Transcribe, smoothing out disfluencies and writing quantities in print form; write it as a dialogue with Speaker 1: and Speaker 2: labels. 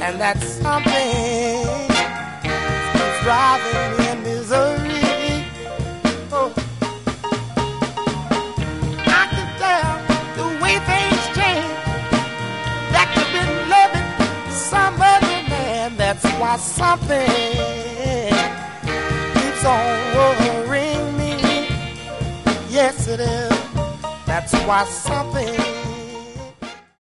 Speaker 1: and that something is driving me in misery. Oh, I can tell the way things change. That could be loving some other man. That's why something keeps on worrying me. Yes, it is. That's why something